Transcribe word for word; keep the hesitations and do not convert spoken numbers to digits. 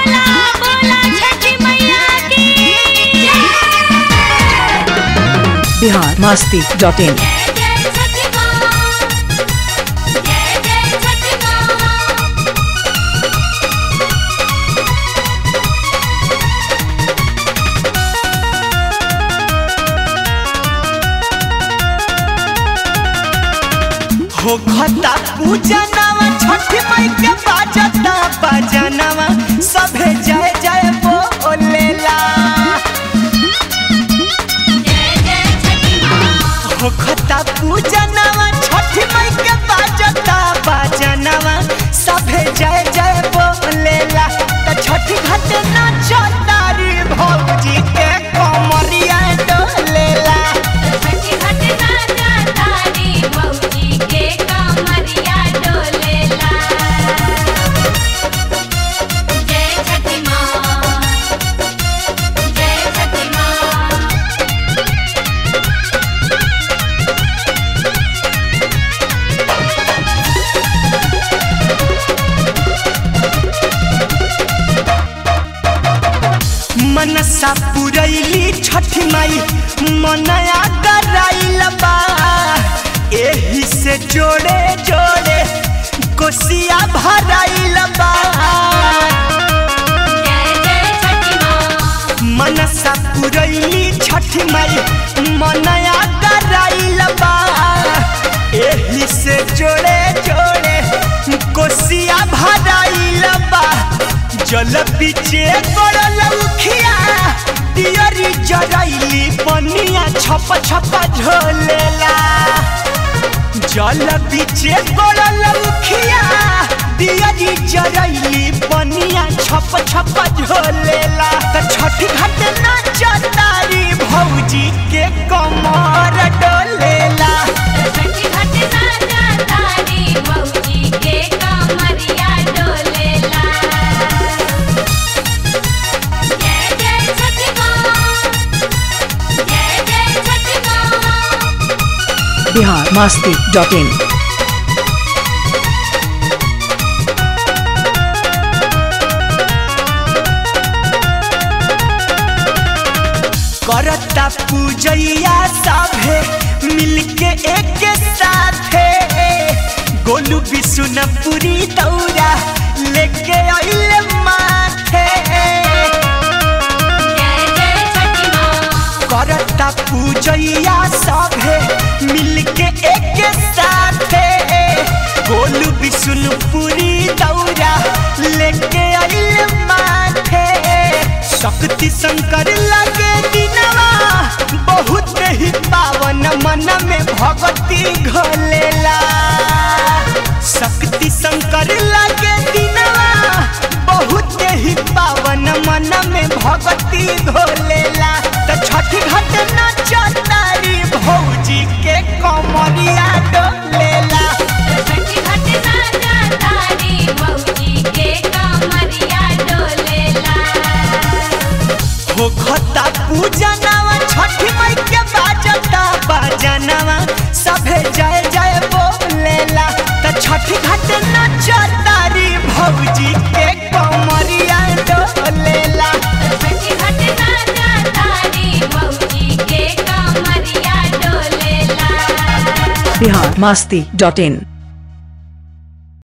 बोला बोला छठी मैया की बिहार मस्ती डॉट इन। जय जय छठी माँ, जय जय छठी माँ। हो खता पूजनवा छठी माई के बाजता बजनवा सभे जय जय बोलेला। जय जय छठी माँ, हो खता पूजनवा छठी माई के बाजता बजनवा सभे जय जय बोलेला। त छठी घाट नाचतारी भौजी के कमरिया डोलेला। छठी घाट नाचा तारी भौजी के कमरिया डोलेला। जय छठी माँ, जय छठी माँ। मनसा पुरैली छठी माई मनया कराइल बा। एही से जोड़े जोड़े कोसिया भराइल बा। जय जय छठी माँ, मनसा पुरैली छठी माई मनया कराइल बा। एही से जोड़े जोड़े कोसिया भराइल बा। जल पीछे गड़ल उखिया दियरी जरैली पनिया छप छप झोलेला। जल पीछे गड़ल उखिया दियरी जरैली पनिया छप छप झोलेला। त छठी घाट नाचतारी भौजी के कमर डोलेला। छठी घाट नाचा तारी भौजी के कमरिया डोलेला। जय जय छठी माँ, जय जय छठी माँ। Bihar Masti dot in. करता पूजैया सभे मिलके एक साथे। गोलू बिशुनपुरी दौरा लेके आइले माथे। जय जय छठी माँ, करता पूजैया सभे मिलके एक साथे। गोलू बिशुनपुरी दौरा लेके आइले माथे। शक्ति शंकर लगे दिनवा बहुत ही पावन मन में भक्ति घोलेला। शक्ति शंकर लगे दिनवा बहुत ही पावन मन में भक्ति घोलेला। त छठी घाट नाचतारी भौजी के कमरिया डोलेला। छठी घाट नाचा तारी भौजी के कमरिया डोलेला। हो खता पूजनवा छठी माई के बाजता बजनवा सभे जय जय बोलेला। त छठी घाट नाचतारी भौजी के कमरिया डोलेला। छठी घाट नाचा तारी भौजी के कमरिया डोलेला। बिहार मस्ती डॉट इन।